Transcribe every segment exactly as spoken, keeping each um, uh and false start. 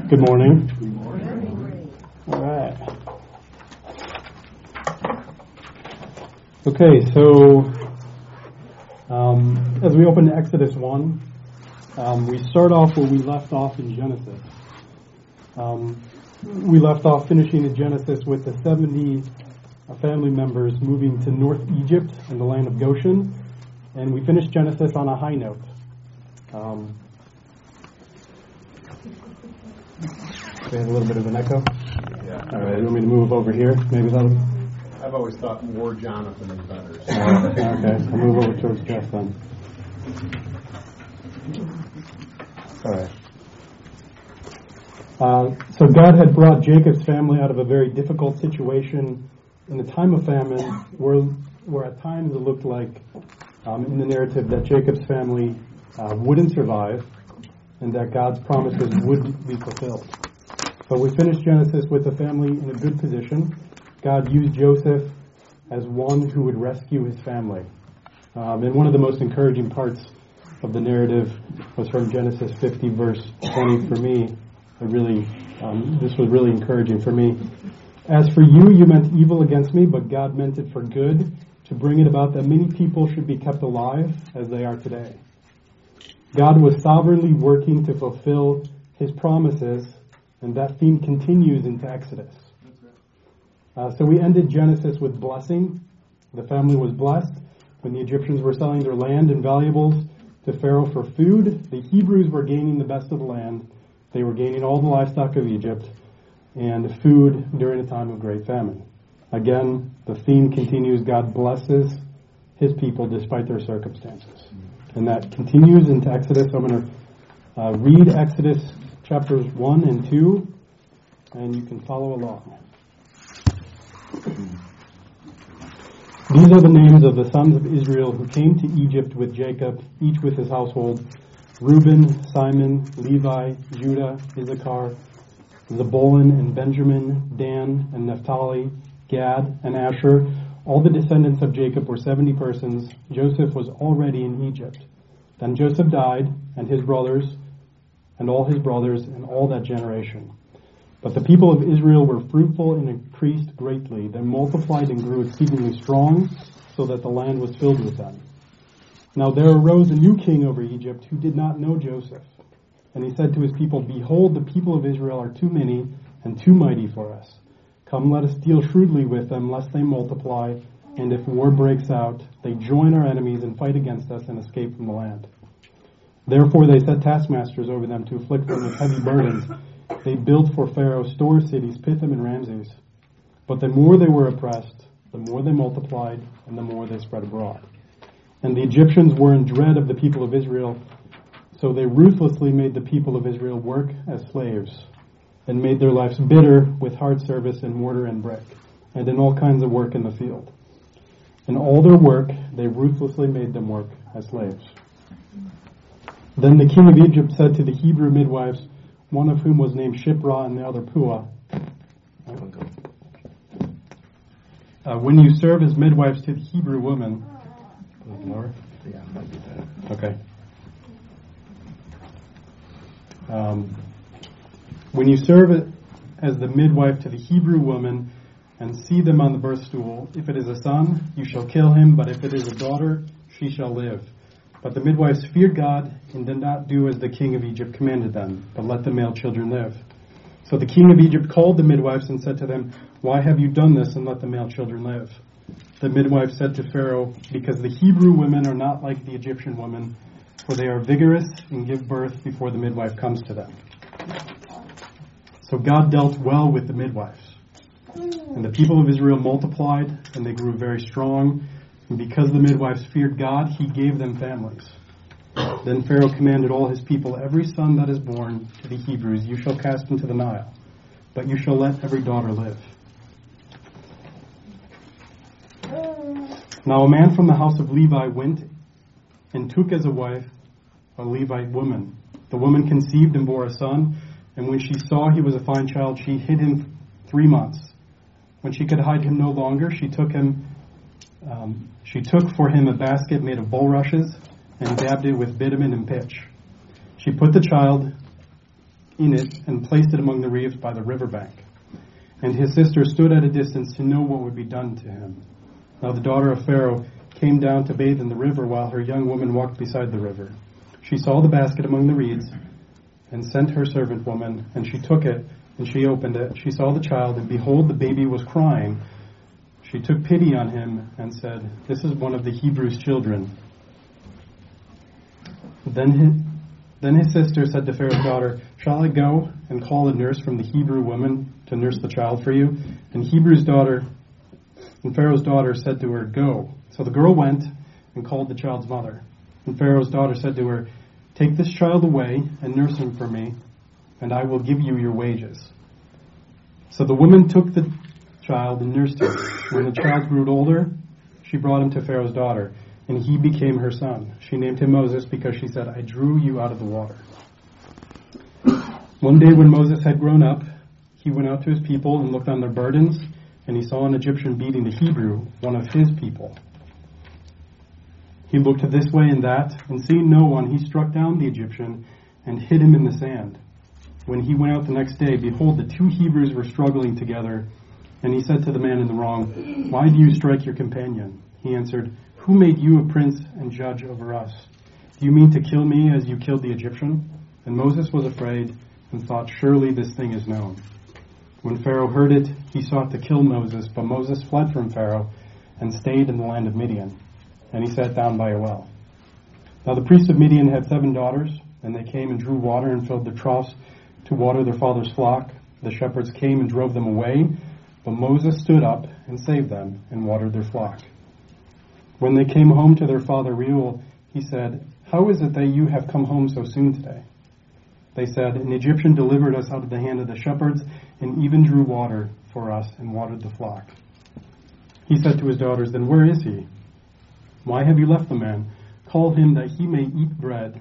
Good morning. Good morning. All right. Okay, so um, as we open to Exodus one, um, we start off where we left off in Genesis. Um, we left off finishing in Genesis with the seventy family members moving to North Egypt and the land of Goshen, and we finished Genesis on a high note. Um, We have a little bit of an echo. Yeah. All right, you want me to move over here? Maybe that'll... I've always thought more Jonathan is better. So. Uh, okay, I'll move over towards Jeff then. All right. Uh, so God had brought Jacob's family out of a very difficult situation in a time of famine where, where at times it looked like um, in the narrative that Jacob's family uh, wouldn't survive and that God's promises would be fulfilled. But we finished Genesis with the family in a good position. God used Joseph as one who would rescue his family. Um, and one of the most encouraging parts of the narrative was from Genesis fifty, verse twenty for me. I really, um, this was really encouraging for me. As for you, you meant evil against me, but God meant it for good, to bring it about that many people should be kept alive as they are today. God was sovereignly working to fulfill his promises, and that theme continues into Exodus. Uh, so we ended Genesis with blessing. The family was blessed when the Egyptians were selling their land and valuables to Pharaoh for food. The Hebrews were gaining the best of the land. They were gaining all the livestock of Egypt and food during a time of great famine. Again, the theme continues. God blesses his people despite their circumstances. And that continues into Exodus. I'm going to uh, read Exodus chapters one and two, and you can follow along. These are the names of the sons of Israel who came to Egypt with Jacob, each with his household: Reuben, Simon, Levi, Judah, Issachar, Zebulun and Benjamin, Dan and Naphtali, Gad and Asher. All the descendants of Jacob were seventy persons. Joseph was already in Egypt. Then Joseph died, and his brothers, and all his brothers, and all that generation. But the people of Israel were fruitful and increased greatly. They multiplied and grew exceedingly strong, so that the land was filled with them. Now there arose a new king over Egypt who did not know Joseph. And he said to his people, "Behold, the people of Israel are too many and too mighty for us. Come, let us deal shrewdly with them, lest they multiply, and if war breaks out, they join our enemies and fight against us and escape from the land." Therefore they set taskmasters over them to afflict them with heavy burdens. They built for Pharaoh store cities, Pithom and Ramses. But the more they were oppressed, the more they multiplied, and the more they spread abroad. And the Egyptians were in dread of the people of Israel, so they ruthlessly made the people of Israel work as slaves, and made their lives bitter with hard service in mortar and brick, and in all kinds of work in the field. In all their work, they ruthlessly made them work as slaves. Then the king of Egypt said to the Hebrew midwives, one of whom was named Shiphrah and the other Puah, uh, when you serve as midwives to the Hebrew women, okay. Um, when you serve as the midwife to the Hebrew woman and see them on the birth stool, if it is a son, you shall kill him, but if it is a daughter, she shall live. But the midwives feared God and did not do as the king of Egypt commanded them, but let the male children live. So the king of Egypt called the midwives and said to them, "Why have you done this and let the male children live?" The midwives said to Pharaoh, "Because the Hebrew women are not like the Egyptian women, for they are vigorous and give birth before the midwife comes to them." So God dealt well with the midwives. And the people of Israel multiplied, and they grew very strong. And because the midwives feared God, he gave them families. Then Pharaoh commanded all his people, "Every son that is born to the Hebrews you shall cast into the Nile, but you shall let every daughter live." Now a man from the house of Levi went and took as a wife a Levite woman. The woman conceived and bore a son, and when she saw he was a fine child, she hid him three months. When she could hide him no longer, she took him. Um, she took for him a basket made of bulrushes and dabbed it with bitumen and pitch. She put the child in it and placed it among the reeds by the riverbank. And his sister stood at a distance to know what would be done to him. Now the daughter of Pharaoh came down to bathe in the river while her young woman walked beside the river. She saw the basket among the reeds and sent her servant woman, and she took it, and she opened it. She saw the child, and behold, the baby was crying. She took pity on him and said, "This is one of the Hebrews' children." Then his, then his sister said to Pharaoh's daughter, "Shall I go and call a nurse from the Hebrew woman to nurse the child for you?" And Hebrew's daughter, and Pharaoh's daughter said to her, "Go." So the girl went and called the child's mother. And Pharaoh's daughter said to her, "Take this child away and nurse him for me, and I will give you your wages." So the woman took the child and nursed him. When the child grew older, she brought him to Pharaoh's daughter, and he became her son. She named him Moses because she said, "I drew you out of the water." One day when Moses had grown up, he went out to his people and looked on their burdens, and he saw an Egyptian beating a Hebrew, one of his people. He looked this way and that, and seeing no one, he struck down the Egyptian and hid him in the sand. When he went out the next day, behold, the two Hebrews were struggling together, and he said to the man in the wrong, "Why do you strike your companion?" He answered, "Who made you a prince and judge over us? Do you mean to kill me as you killed the Egyptian?" And Moses was afraid and thought, "Surely this thing is known." When Pharaoh heard it, he sought to kill Moses, but Moses fled from Pharaoh and stayed in the land of Midian. And he sat down by a well. Now the priests of Midian had seven daughters, and they came and drew water and filled the troughs to water their father's flock. The shepherds came and drove them away, but Moses stood up and saved them and watered their flock. When they came home to their father Reuel, he said, "How is it that you have come home so soon today?" They said, "An Egyptian delivered us out of the hand of the shepherds, and even drew water for us and watered the flock." He said to his daughters, "Then where is he? Why have you left the man? Call him that he may eat bread."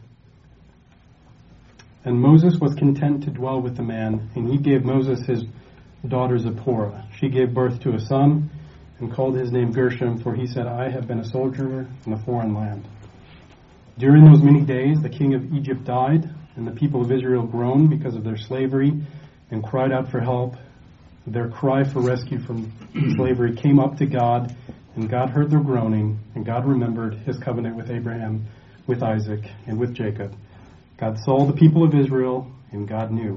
And Moses was content to dwell with the man, and he gave Moses his daughter Zipporah. She gave birth to a son and called his name Gershom, for he said, "I have been a sojourner in a foreign land." During those many days, the king of Egypt died, and the people of Israel groaned because of their slavery and cried out for help. Their cry for rescue from slavery came up to God, and God heard their groaning, and God remembered his covenant with Abraham, with Isaac, and with Jacob. God saw the people of Israel, and God knew.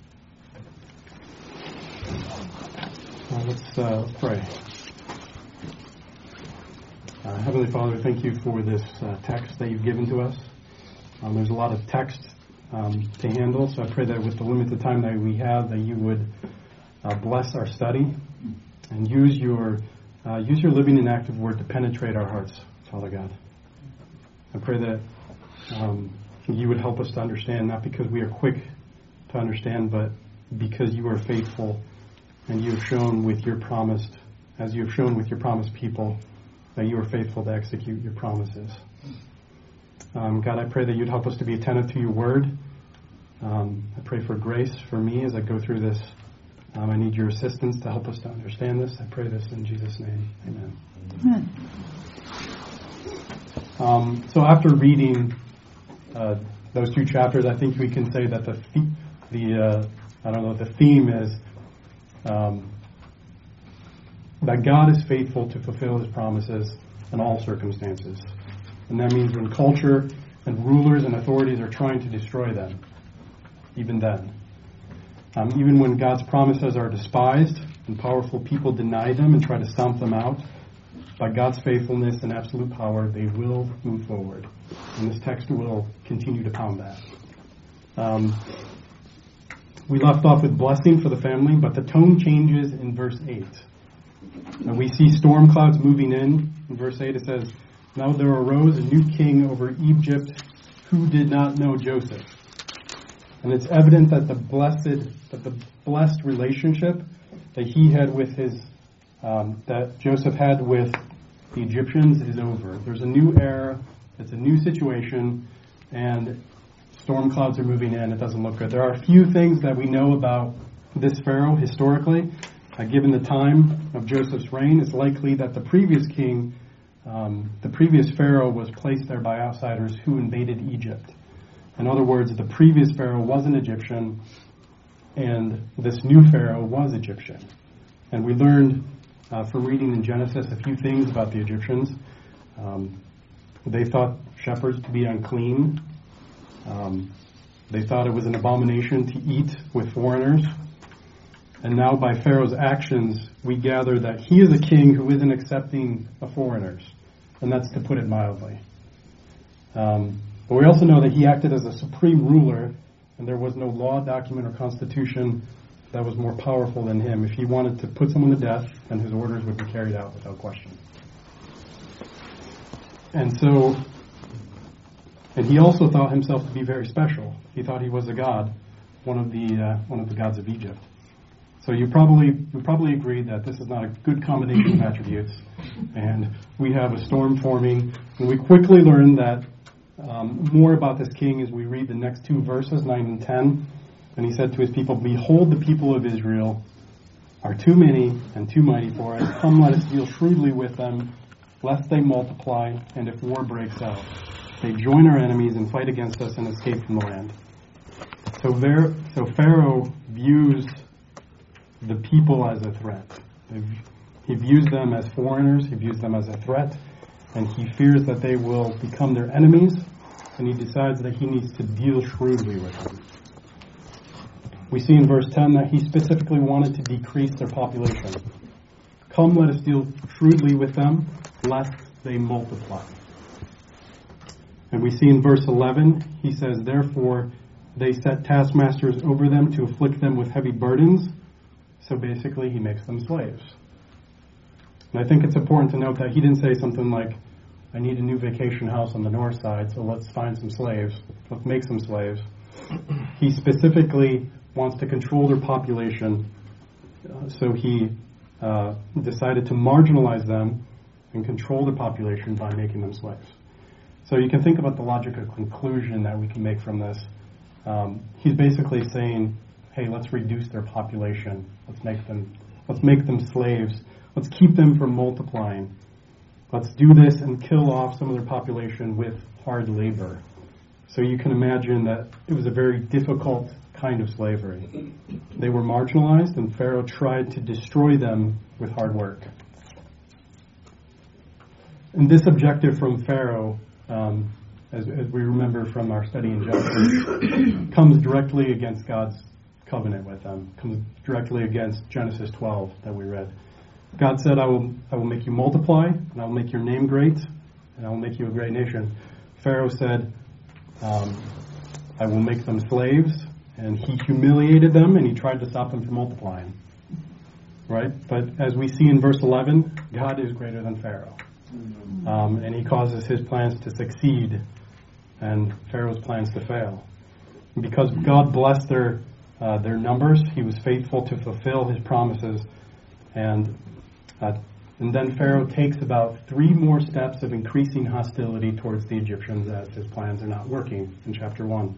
Well, let's uh, pray. Uh, Heavenly Father, thank you for this uh, text that you've given to us. Um, there's a lot of text um, to handle, so I pray that with the limited time that we have, that you would uh, bless our study and use your uh, use your living and active word to penetrate our hearts, Father God. I pray that um, you would help us to understand, not because we are quick to understand, but because you are faithful and you have shown with your promised, as you have shown with your promised people, that you are faithful to execute your promises. Um, God, I pray that you'd help us to be attentive to your word. Um, I pray for grace for me as I go through this. Um, I need your assistance to help us to understand this. I pray this in Jesus' name. Amen. Amen. Um, so after reading uh, those two chapters, I think we can say that the the uh, I don't know what the theme is. Um, that God is faithful to fulfill his promises in all circumstances. And that means when culture and rulers and authorities are trying to destroy them, even then. Um, even when God's promises are despised and powerful people deny them and try to stomp them out, by God's faithfulness and absolute power, they will move forward. And this text will continue to pound that. Um, we left off with blessing for the family, but the tone changes in verse eight. And we see storm clouds moving in. In verse eight it says, "Now there arose a new king over Egypt who did not know Joseph." And it's evident that the blessed, that the blessed relationship that he had with his, um, that Joseph had with the Egyptians is over. There's a new era. It's a new situation, and storm clouds are moving in. It doesn't look good. There are a few things that we know about this Pharaoh historically. Uh, given the time of Joseph's reign, it's likely that the previous king, um, the previous Pharaoh, was placed there by outsiders who invaded Egypt. In other words, the previous Pharaoh was an Egyptian, and this new Pharaoh was Egyptian. And we learned uh, from reading in Genesis a few things about the Egyptians. Um, they thought shepherds to be unclean. Um, they thought it was an abomination to eat with foreigners. And now by Pharaoh's actions, we gather that he is a king who isn't accepting of foreigners. And that's to put it mildly. Um, but we also know that he acted as a supreme ruler, and there was no law, document, or constitution that was more powerful than him. If he wanted to put someone to death, then his orders would be carried out without question. And so, and he also thought himself to be very special. He thought he was a god, one of the uh, one of the gods of Egypt. So you probably you probably agree that this is not a good combination of attributes. And we have a storm forming, and we quickly learn that um, more about this king as we read the next two verses, nine and ten. And he said to his people, "Behold, the people of Israel are too many and too mighty for us. Come, let us deal shrewdly with them, lest they multiply, and if war breaks out, they join our enemies and fight against us and escape from the land." So, there, so Pharaoh views the people as a threat. He views them as foreigners, he views them as a threat, and he fears that they will become their enemies, and he decides that he needs to deal shrewdly with them. We see in verse ten that he specifically wanted to decrease their population. "Come, let us deal shrewdly with them, lest they multiply." And we see in verse eleven, he says, "Therefore they set taskmasters over them to afflict them with heavy burdens." So basically, he makes them slaves. And I think it's important to note that he didn't say something like, "I need a new vacation house on the north side, so let's find some slaves. Let's make some slaves." He specifically wants to control their population, uh, so he uh, decided to marginalize them and control their population by making them slaves. So you can think about the logical conclusion that we can make from this. Um, he's basically saying, hey, let's reduce their population. Let's make them, let's make them slaves. Let's keep them from multiplying. Let's do this and kill off some of their population with hard labor. So you can imagine that it was a very difficult kind of slavery. They were marginalized, and Pharaoh tried to destroy them with hard work. And this objective from Pharaoh, um, as, as we remember from our study in Genesis, comes directly against God's covenant with them, comes directly against Genesis twelve that we read. God said, I will, I will make you multiply, and I will make your name great, and I will make you a great nation. Pharaoh said, um, I will make them slaves, and he humiliated them, and he tried to stop them from multiplying. Right? But as we see in verse eleven, God is greater than Pharaoh. Um, and he causes his plans to succeed, and Pharaoh's plans to fail. And because God blessed their uh, their numbers, he was faithful to fulfill his promises, and uh, and then Pharaoh takes about three more steps of increasing hostility towards the Egyptians as his plans are not working in chapter one.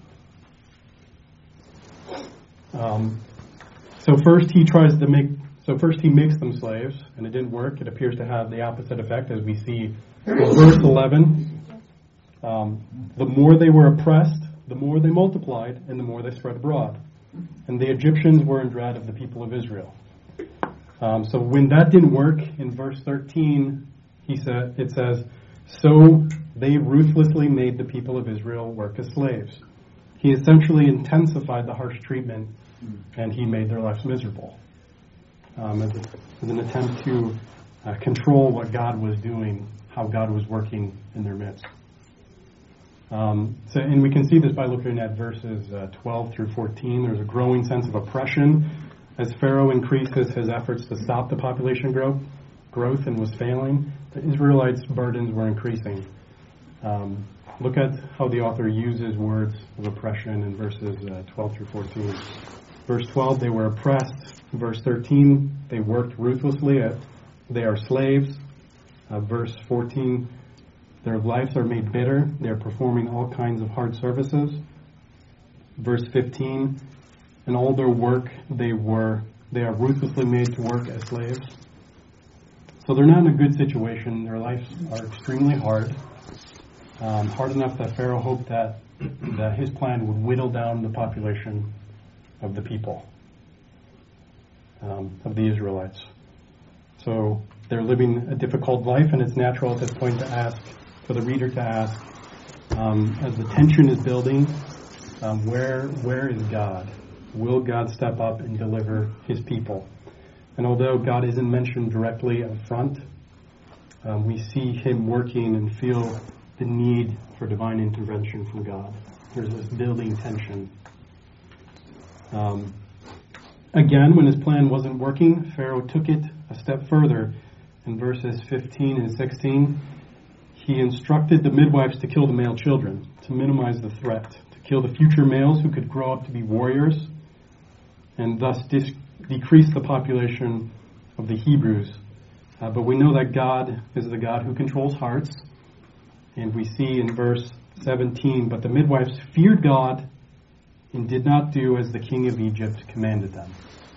Um, so first he tries to make, so first he makes them slaves, and it didn't work. It appears to have the opposite effect, as we see in verse eleven. Um, the more they were oppressed, the more they multiplied, and the more they spread abroad. And the Egyptians were in dread of the people of Israel. Um, so when that didn't work, in verse thirteen, he said, it says, so they ruthlessly made the people of Israel work as slaves. He essentially intensified the harsh treatment, and he made their lives miserable, um, as, a, as an attempt to uh, control what God was doing, how God was working in their midst. Um, so, and we can see this by looking at verses uh, twelve through fourteen. There's a growing sense of oppression as Pharaoh increases his efforts to stop the population growth, growth and was failing. The Israelites' burdens were increasing. Um, look at how the author uses words of oppression in verses uh, twelve through fourteen. Verse twelve, they were oppressed. Verse thirteen, they worked ruthlessly. At, they are slaves. Uh, verse fourteen, their lives are made bitter. They are performing all kinds of hard services. Verse fifteen, in all their work, they were they are ruthlessly made to work as slaves. So they're not in a good situation. Their lives are extremely hard. Um, hard enough that Pharaoh hoped that, that his plan would whittle down the population of the people, um, of the Israelites. So they're living a difficult life, and it's natural at this point to ask, for the reader to ask, um, as the tension is building, um, where where is God? Will God step up and deliver his people? And although God isn't mentioned directly up front, um, we see him working and feel the need for divine intervention from God. There's this building tension. Um, again, when his plan wasn't working, Pharaoh took it a step further. In verses fifteen and sixteen, he instructed the midwives to kill the male children, to minimize the threat, to kill the future males who could grow up to be warriors, and thus dis- decrease the population of the Hebrews. Uh, but we know that God is the God who controls hearts. And we see in verse seventeen, but the midwives feared God and did not do as the king of Egypt commanded them.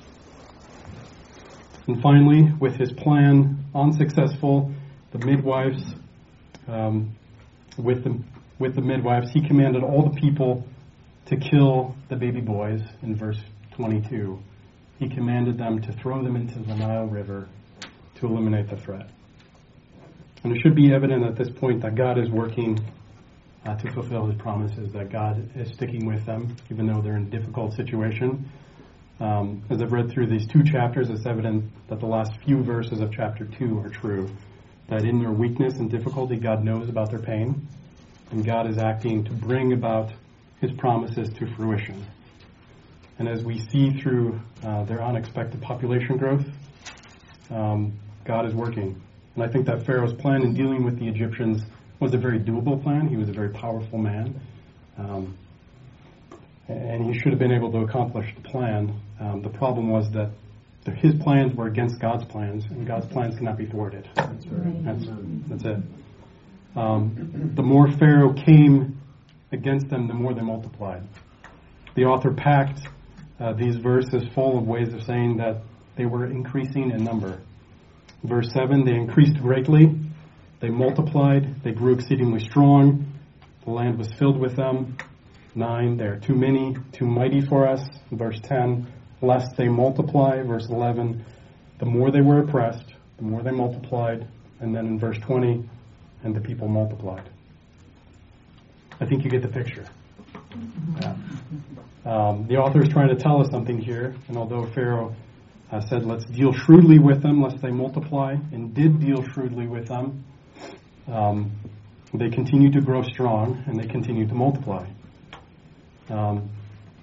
And finally, with his plan unsuccessful, the midwives, um, with the with the midwives, he commanded all the people to kill the baby boys in verse twenty-two. He commanded them to throw them into the Nile River to eliminate the threat. And it should be evident at this point that God is working uh, to fulfill his promises, that God is sticking with them, even though they're in a difficult situation. Um, as I've read through these two chapters, it's evident that the last few verses of chapter two are true, that in their weakness and difficulty, God knows about their pain, and God is acting to bring about his promises to fruition. And as we see through uh, their unexpected population growth, um, God is working. And I think that Pharaoh's plan in dealing with the Egyptians was a very doable plan. He was a very powerful man. Um, and he should have been able to accomplish the plan. Um, the problem was that the, his plans were against God's plans, and God's plans cannot be thwarted. That's right. That's, that's it. Um, the more Pharaoh came against them, the more they multiplied. The author packed uh, these verses full of ways of saying that they were increasing in number. Verse seven, they increased greatly, they multiplied, they grew exceedingly strong, the land was filled with them. nine, they are too many, too mighty for us. Verse ten, lest they multiply. Verse eleven, the more they were oppressed, the more they multiplied. And then in verse twenty, and the people multiplied. I think you get the picture. Yeah. Um, the author is trying to tell us something here, and although Pharaoh uh, said, let's deal shrewdly with them, lest they multiply, and did deal shrewdly with them, um, they continued to grow strong, and they continued to multiply. Um,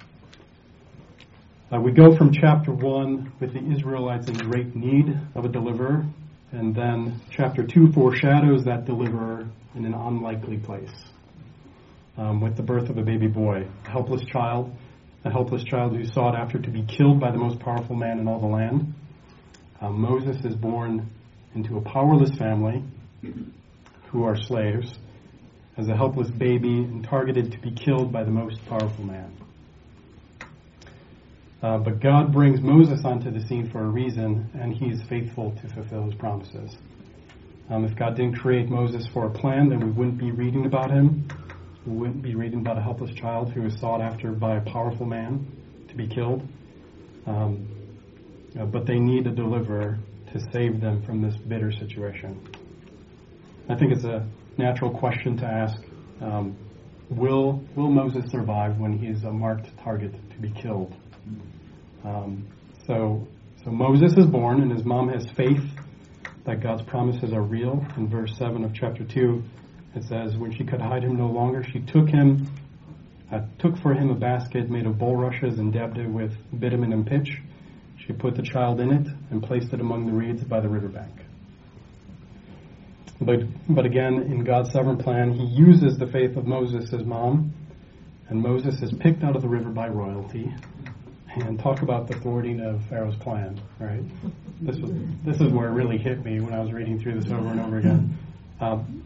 uh, we go from chapter one with the Israelites in great need of a deliverer, and then chapter two foreshadows that deliverer in an unlikely place, um, with the birth of a baby boy, a helpless child, a helpless child who's sought after to be killed by the most powerful man in all the land. Uh, Moses is born into a powerless family who are slaves as a helpless baby and targeted to be killed by the most powerful man. Uh, but God brings Moses onto the scene for a reason, and he is faithful to fulfill his promises. Um, if God didn't create Moses for a plan, then we wouldn't be reading about him. We wouldn't be reading about a helpless child who is sought after by a powerful man to be killed. Um, uh, but they need a deliverer to save them from this bitter situation. I think it's a natural question to ask, um, will will Moses survive when he is a marked target to be killed? Um, so, so Moses is born, and his mom has faith that God's promises are real. In verse seven of chapter two, it says, when she could hide him no longer, she took him, uh, took for him a basket made of bulrushes and dabbed it with bitumen and pitch. She put the child in it and placed it among the reeds by the riverbank. But, but again, in God's sovereign plan, he uses the faith of Moses, his mom, and Moses is picked out of the river by royalty. And talk about the thwarting of Pharaoh's plan, right? This was, this is where it really hit me when I was reading through this over and over again. Um,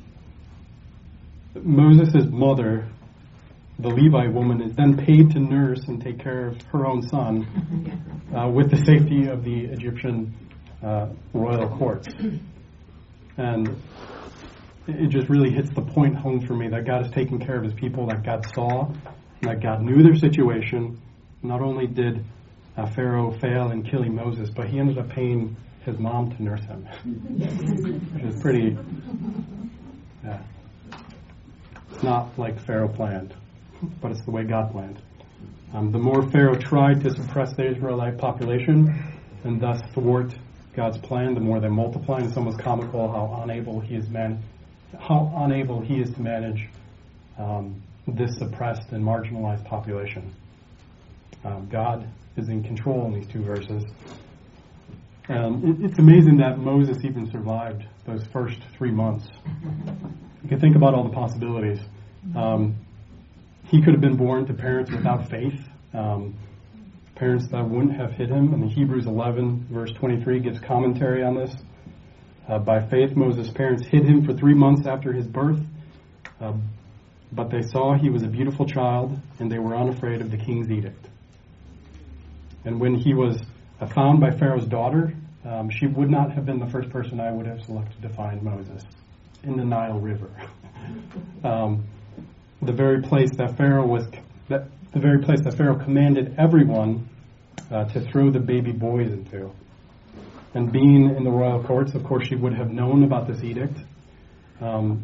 Moses' mother, the Levite woman, is then paid to nurse and take care of her own son uh, with the safety of the Egyptian uh, royal courts. And it just really hits the point home for me that God is taking care of his people, that God saw, that God knew their situation, not only did uh, Pharaoh fail in killing Moses, but he ended up paying his mom to nurse him, which is pretty, yeah. It's not like Pharaoh planned, but it's the way God planned. Um, the more Pharaoh tried to suppress the Israelite population and thus thwart God's plan, the more they multiply. And it's almost comical how unable he is man, how unable he is to manage um, this suppressed and marginalized population. Um, God is in control in these two verses. Um, it, it's amazing that Moses even survived those first three months. You can think about all the possibilities. Um, he could have been born to parents without faith, um, parents that wouldn't have hid him. And Hebrews eleven, verse twenty-three, gives commentary on this. Uh, by faith, Moses' parents hid him for three months after his birth, uh, but they saw he was a beautiful child, and they were unafraid of the king's edict. And when he was uh, found by Pharaoh's daughter, um, she would not have been the first person I would have selected to find Moses, in the Nile River. um, the very place that Pharaoh was, that, the very place that Pharaoh commanded everyone uh, to throw the baby boys into. And being in the royal courts, of course, she would have known about this edict. Um,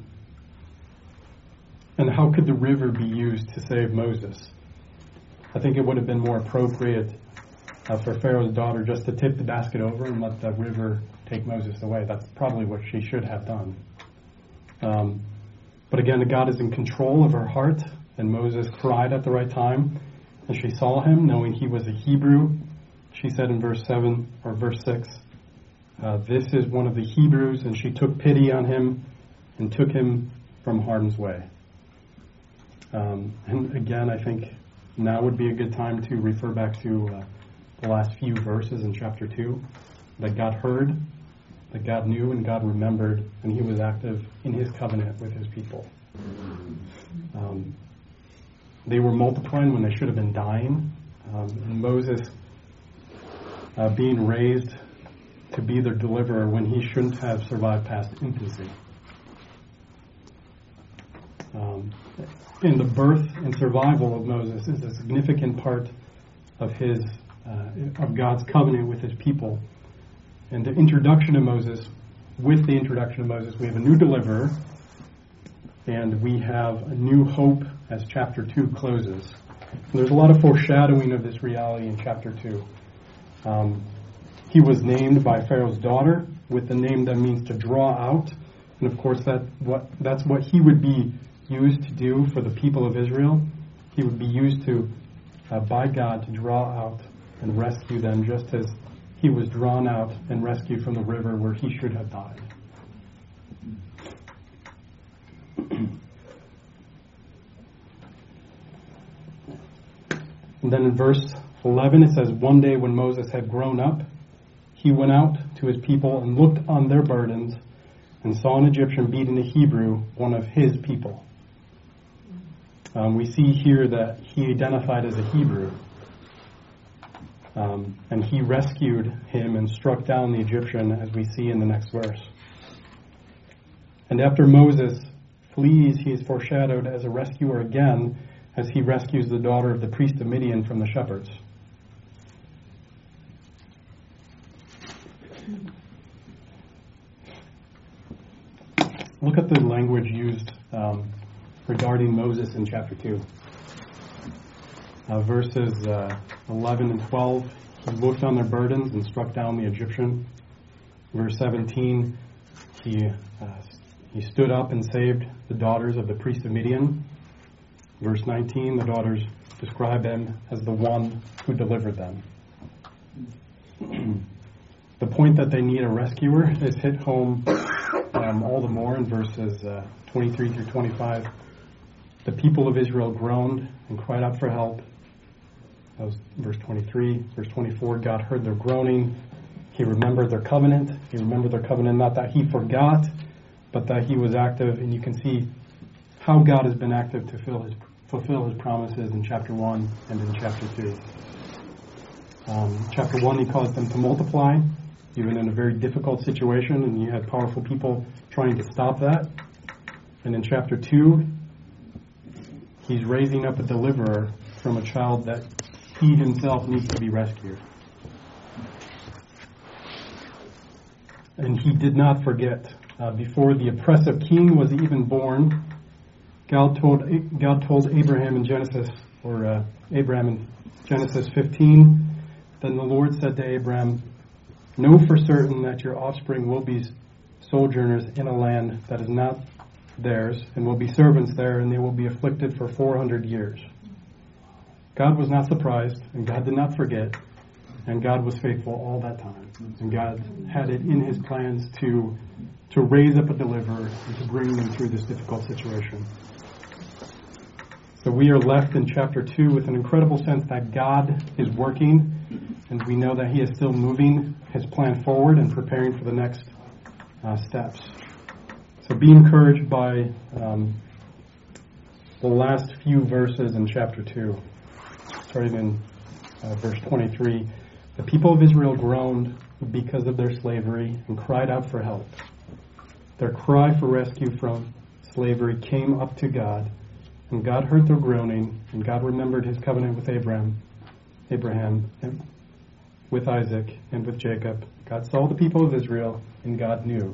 and how could the river be used to save Moses? I think it would have been more appropriate uh, for Pharaoh's daughter just to tip the basket over and let the river take Moses away. That's probably what she should have done. Um, but again, God is in control of her heart, and Moses cried at the right time. And she saw him, knowing he was a Hebrew. She said in verse seven or verse six, uh, "This is one of the Hebrews," and she took pity on him and took him from harm's way. Um, and again, I think now would be a good time to refer back to uh, the last few verses in chapter two, that God heard, that God knew, and God remembered, and he was active in his covenant with his people. Um, they were multiplying when they should have been dying. Um, and Moses uh, being raised to be their deliverer when he shouldn't have survived past infancy. Um, and the birth and survival of Moses is a significant part of his uh, of God's covenant with his people. And the introduction of Moses, with the introduction of Moses, we have a new deliverer, and we have a new hope as chapter two closes. And there's a lot of foreshadowing of this reality in chapter two. Um, he was named by Pharaoh's daughter with the name that means to draw out. And of course, that what that's what he would be used to do for the people of Israel. He would be used to, uh, by God, to draw out and rescue them, just as he was drawn out and rescued from the river where he should have died. And then in verse eleven it says, "One day when Moses had grown up, he went out to his people and looked on their burdens and saw an Egyptian beating a Hebrew, one of his people." Um, we see here that he identified as a Hebrew. Um, and he rescued him and struck down the Egyptian, as we see in the next verse. And after Moses flees, he is foreshadowed as a rescuer again, as he rescues the daughter of the priest of Midian from the shepherds. Look at the language used um, regarding Moses in chapter two. Uh, verses uh, eleven and twelve, he looked on their burdens and struck down the Egyptian. Verse seventeen, he uh, he stood up and saved the daughters of the priest of Midian. Verse nineteen, the daughters describe him as the one who delivered them. The point that they need a rescuer is hit home um, all the more in verses uh, twenty-three through twenty-five. The people of Israel groaned and cried out for help. That was verse twenty-three. Verse twenty-four, God heard their groaning. He remembered their covenant. He remembered their covenant, not that he forgot, but that he was active. And you can see how God has been active to fill his, fulfill his promises in chapter one and in chapter two. Um, chapter one, he caused them to multiply, even in a very difficult situation, and you had powerful people trying to stop that. And in chapter two, he's raising up a deliverer from a child that he himself needs to be rescued. And he did not forget. Uh, before the oppressive king was even born, God told God told Abraham in Genesis, or uh, Abraham in Genesis fifteen, then the Lord said to Abraham, know for certain that your offspring will be sojourners in a land that is not theirs, and will be servants there, and they will be afflicted for four hundred years. God was not surprised, and God did not forget, and God was faithful all that time. And God had it in his plans to to raise up a deliverer and to bring them through this difficult situation. So we are left in chapter two with an incredible sense that God is working, and we know that he is still moving his plan forward and preparing for the next uh, steps. So be encouraged by um, the last few verses in chapter two, starting in uh, verse twenty-three. The people of Israel groaned because of their slavery and cried out for help. Their cry for rescue from slavery came up to God, and God heard their groaning, and God remembered his covenant with Abraham, Abraham, and with Isaac, and with Jacob. God saw the people of Israel, and God knew.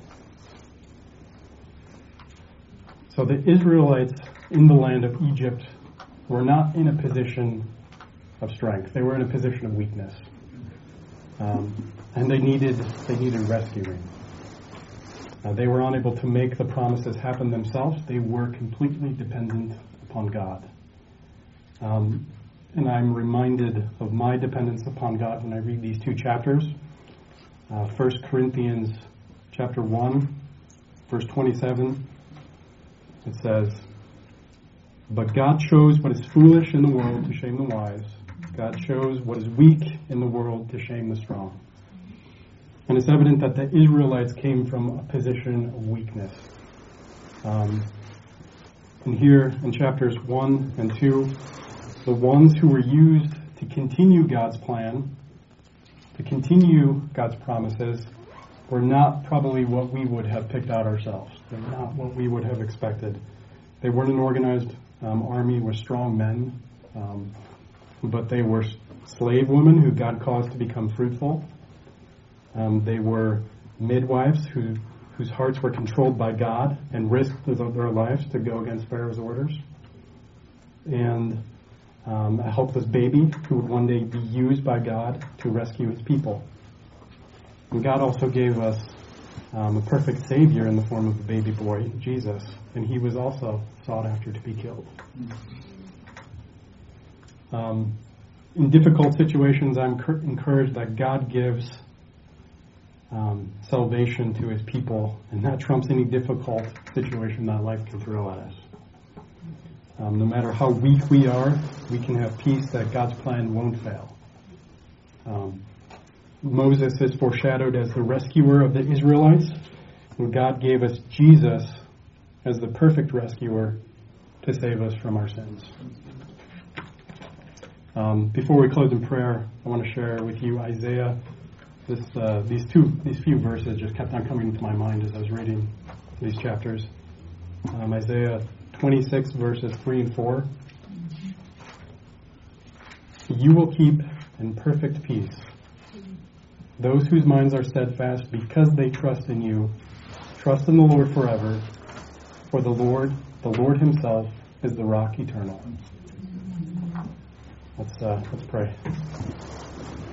So the Israelites in the land of Egypt were not in a position of strength. They were in a position of weakness. Um, and they needed they needed rescuing. Uh, they were unable to make the promises happen themselves. They were completely dependent upon God. Um, and I'm reminded of my dependence upon God when I read these two chapters. Uh, First Corinthians chapter one, verse twenty-seven. It says, but God chose what is foolish in the world to shame the wise. God chose what is weak in the world to shame the strong. And it's evident that the Israelites came from a position of weakness. Um, and here in chapters one and two, the ones who were used to continue God's plan, to continue God's promises, were not probably what we would have picked out ourselves. They're not what we would have expected. They weren't an organized um, army with strong men, um, but they were slave women who God caused to become fruitful. Um, they were midwives who, whose hearts were controlled by God and risked their lives to go against Pharaoh's orders. And um, a helpless baby who would one day be used by God to rescue his people. And God also gave us um, a perfect Savior in the form of a baby boy, Jesus, and he was also sought after to be killed. Um, in difficult situations, I'm cur- encouraged that God gives um, salvation to his people, and that trumps any difficult situation that life can throw at us. Um, no matter how weak we are, we can have peace that God's plan won't fail. Um, Moses is foreshadowed as the rescuer of the Israelites, and God gave us Jesus as the perfect rescuer to save us from our sins. Um, before we close in prayer, I want to share with you Isaiah. This, uh, these two, these few verses just kept on coming into my mind as I was reading these chapters. Um, Isaiah twenty-six, verses three and four. You will keep in perfect peace those whose minds are steadfast, because they trust in you. Trust in the Lord forever, for the Lord, the Lord himself, is the rock eternal. Let's uh, let's pray.